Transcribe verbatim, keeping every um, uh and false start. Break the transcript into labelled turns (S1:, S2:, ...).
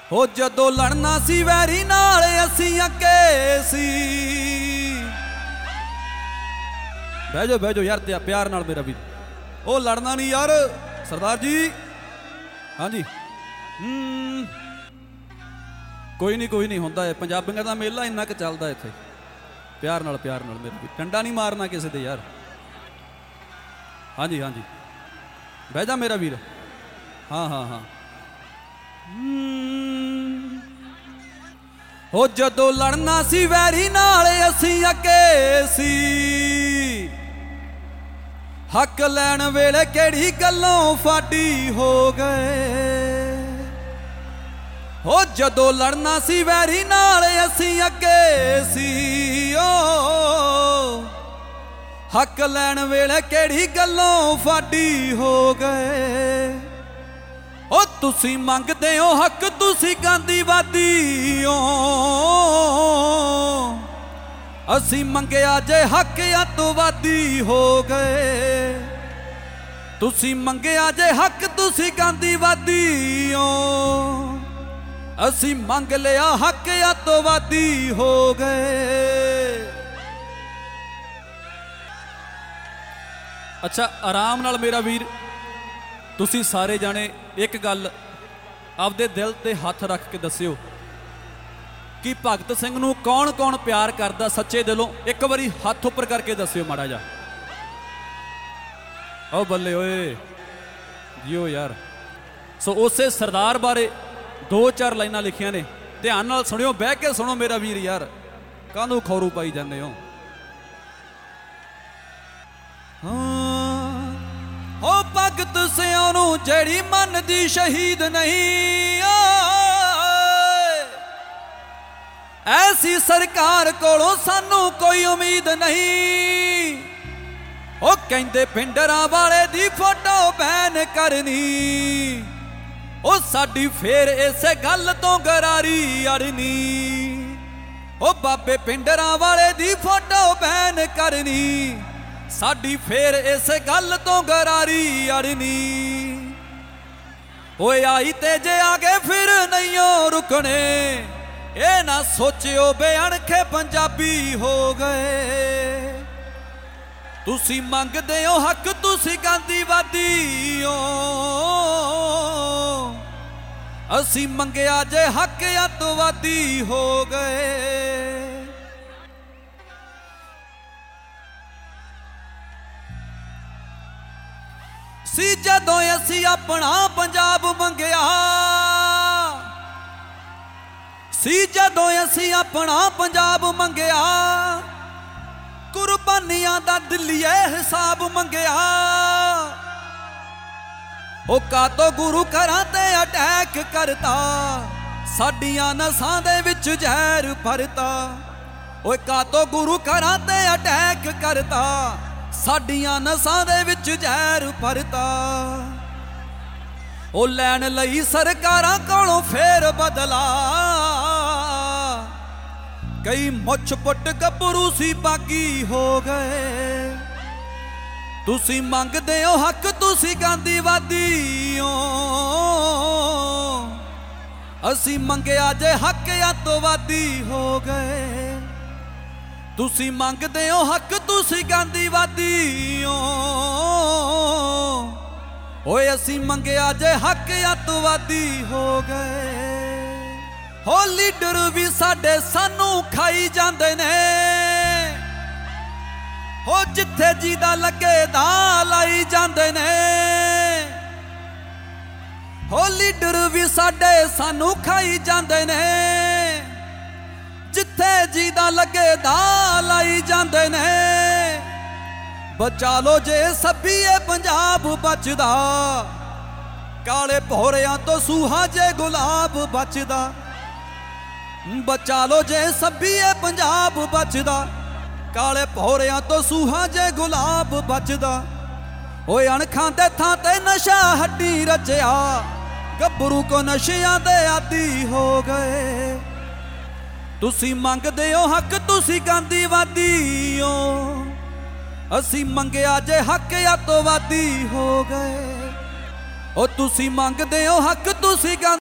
S1: हो जदों लड़ना सी वैरी नाल असीं अगे सी। बह जाओ बह जाओ यार प्यार नाल मेरा भी। ओ लड़ना नहीं यार सरदार जी। हाँ जी हम्म कोई नहीं कोई नहीं होंदा है पंजाबियों का मेला इन्ना क चलदा इत्थे। प्यार नाल प्यार नाल मेरा भी डंडा नहीं मारना किसी दे यार। हाँ जी हाँ जी बह जा मेरा वीर। हाँ हाँ हाँ हो जदों लड़ना सी वैरी नाल असीं अगे सी। हक लैण वेले केड़ी गल्लों फाडी हो गए। हो जदों लड़ना सी वैरी नाल असीं अगे सी। ओ हक लैण वेले केड़ी गल्लों फाडी हो गए। ओ तुसी मंगदे हो हक तुसी गांधीवादी हो। असी मंगया जे हक अतवादी हो गए। तुसी मंगया जे हक तुसी गांधीवादी हो। असी मंग लिया हक अतवादी हो गए। अच्छा आराम नाल मेरा वीर तुसी सारे जाने एक गल आपदे दिल ते हथ रख के दस्सियो कि भगत सिंह नूं कौन कौन प्यार करदा सच्चे दिलों। एक बारी हथ उपर करके दस्सियो माड़ा जा। ओ बल्ले ओए जियो यार। सो उसे सरदार बारे दो चार लाइनां लिखियां ने ध्यान नाल सुनियो बह के सुनो मेरा वीर यार काहनूं खौरू पाई जाने हो। हो भगत सिंह नूं जेड़ी मन दी शहीद नहीं। ऐसी सरकार कोलों सानू कोई उम्मीद नहीं। ओ कहंदे पिंडरां वाले दी फोटो बैन करनी। ओ साडी फेर इसे गल तो गरारी अड़नी। ओ बाबे पिंडरां वाले दी फोटो बैन करनी। साडी फेर इस गल तो गरारी अड़नी। ओए आई ते जे आगे फिर नहीं रुकने। ये ना सोचियो बेअणखे पंजाबी हो गए। तुसी मंगदे हो हक तुसी गांधीवादी हो। असी मंगया जे हक अतवादी हो गए। सी जदों असी अपना पंजाब मंगया। सी जदों असी अपना पंजाब मंगया। कुर्बानियां दा दिलिए हिसाब मंगया। ओ कातो गुरु घरां ते अटैक करता। साडियां नसां दे विच जहर भरता। ओ कातो गुरु घरां ते अटैक करता। साडियां नसां दे विच जहर भरता। ओ लैण लई सरकारां कोलों फेर बदला। कई मुछ पुट गभरू सी बागी हो गए। तुसी मंगदे हो हक तुसी गांधीवादी हो। असी मंगया जे हक अतवादी हो गए। तुसी मंगदे हो हक तुसी गांधीवादी हो। ओए असी मंगया जे हक अतवादी हो गए। हो लीडर भी साडे सानू खाई जांदे ने। हो जिथे जीदा लगे दा लाई जांदे ने। हो लीडर भी साडे सानू खाई जांदे ने। जिथे जीदा लगे दा लाई जांदे ने। बचा लो जे सभीए पंजाब बचदा। काले भोरियां तो सूहा जे गुलाब बचदा। बचा लो जे सभीए पंजाब बचदा। काले भोरियां तो सूहा जे गुलाब बचदा। ओए अणखां दे थां ते नशा हड्डी रचया। गभरू को नशियां दे आदी हो गए। तुसी मंगदे हो हक तुसी गांधीवादी हो। असी मंगया जे हक अतवादी हो गए। ओ तुसी मंगदे हो हक तुसी